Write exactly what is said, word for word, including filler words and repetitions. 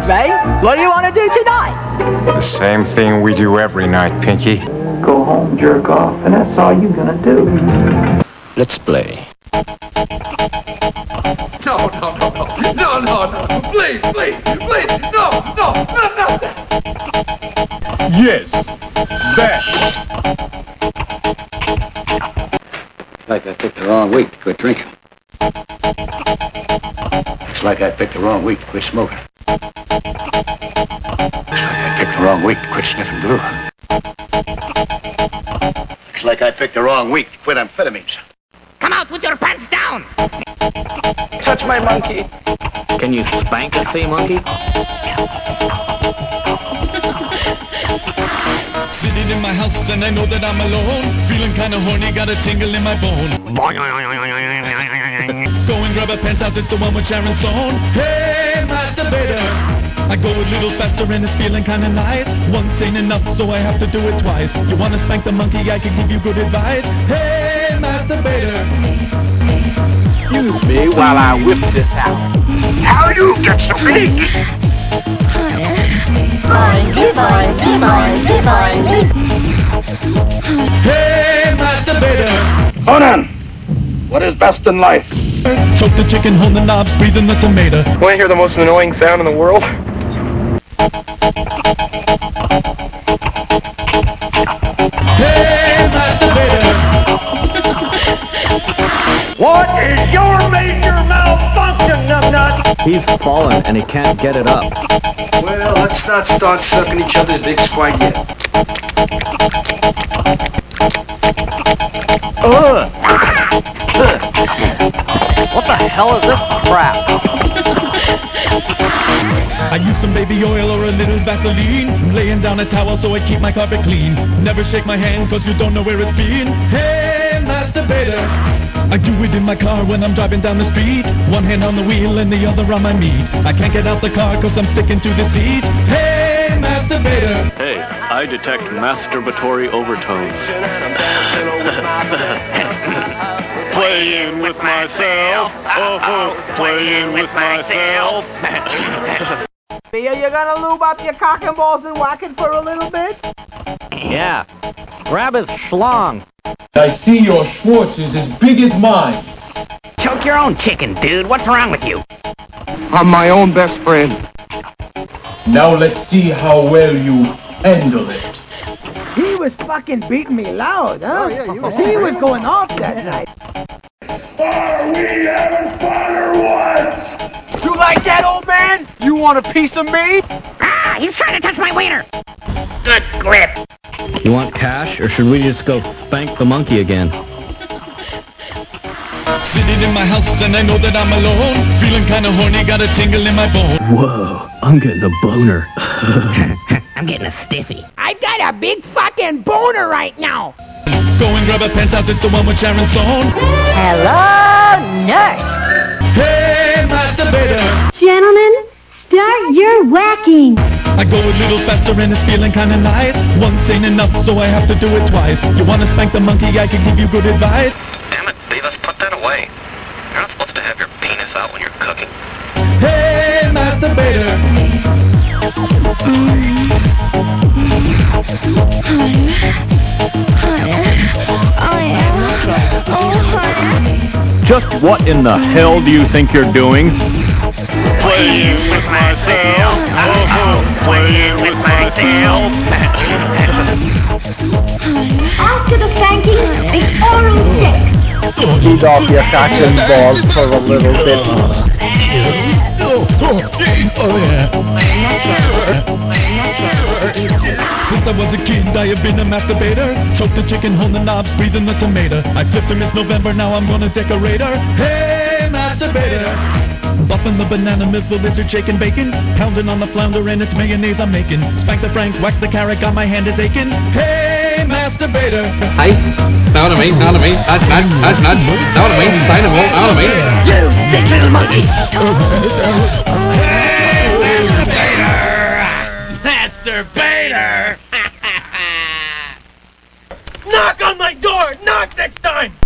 Ray. What do you want to do tonight? The same thing we do every night, Pinky. Go home, jerk off, and that's all you're gonna do. Let's play. No, no, no, no, no, no, no, please, please, please, no, no, no, not that. Yes, that. Like I picked the wrong week to quit drinking. It's like I picked the wrong week to quit smoking. It's like I picked the wrong week to quit sniffing glue. It's like I picked the wrong week to quit amphetamines. Come out with your pants down! Touch my monkey. Can you spank a sea monkey? Sitting in my house and I know that I'm alone. Feeling kinda horny, got a tingle in my bone. Go and grab a penthouse, it's the one with Sharon Stone. Hey, masturbator! I go a little faster and it's feeling kinda nice. Once ain't enough, so I have to do it twice. You wanna spank the monkey, I can give you good advice. Hey, masturbator! Excuse me while I whip this out. How you get so big? Hey, masturbator! Conan, what is best in life? Choke the chicken, hold the knobs, breathing the tomato. Want to hear the most annoying sound in the world? Hey, masturbator! What is your major malfunction, numbnut? He's fallen and he can't get it up. Well, let's not start sucking each other's dicks quite yet. Ugh! What the hell is this crap? I use some baby oil or a little Vaseline. Laying down a towel so I keep my carpet clean. Never shake my hand cause you don't know where it's been. Hey, masturbator! I do it in my car when I'm driving down the street. One hand on the wheel and the other on my meat. I can't get out the car cause I'm sticking to the seat. Hey, masturbator! Hey, I detect masturbatory overtones. Playing with myself. Oh, oh, playing with myself. Are you gonna lube up your cock and balls and whack it for a little bit? Yeah. Grab his schlong. I see your Schwartz is as big as mine. Choke your own chicken, dude. What's wrong with you? I'm my own best friend. Now let's see how well you handle it. He was fucking beating me loud, huh? Oh, yeah, you were he was going off that night. Are we having fun or what? You like that, old man? You want a piece of me? Ah, he's trying to touch my wiener. Good grip. You want cash, or should we just go spank the monkey again? Sitting in my house and I know that I'm alone. Feeling kinda horny, got a tingle in my bone. Whoa, I'm getting a boner. I'm getting a stiffy. I've got a big fucking boner right now. Go and grab a penthouse, it's the one with Sharon Stone. Hello, nurse. Hey, masturbator! Gentlemen, start your whacking. I go a little faster and it's feeling kinda nice. Once ain't enough, so I have to do it twice. You wanna spank the monkey, I can give you good advice. Damn it, Beavis, put that away. You're not supposed to have your penis out when you're cooking. Hey, masturbator! Just what in the hell do you think you're doing? Playing with myself. Oh, oh, playing with myself. After the spanking, the oral sex. Eat off your cock and balls for a little bit. Oh, yeah. Since I was a kid, I have been a masturbator. Choke the chicken, hold the knobs, breathing the tomato. I flipped her Miss November, now I'm gonna decorate her. Hey, masturbator! Buffing the banana, Miss the lizard, shaking bacon. Pounding on the flounder, and it's mayonnaise I'm making. Spank the Frank, wax the carrot, got my hand is aching. Hey, masturbator! Hey, out of me, out of me, nut, nut, nut, nut, out of me, sign of all, out of me. You sick little monkey! Masturbator! Knock on my door! Knock next time!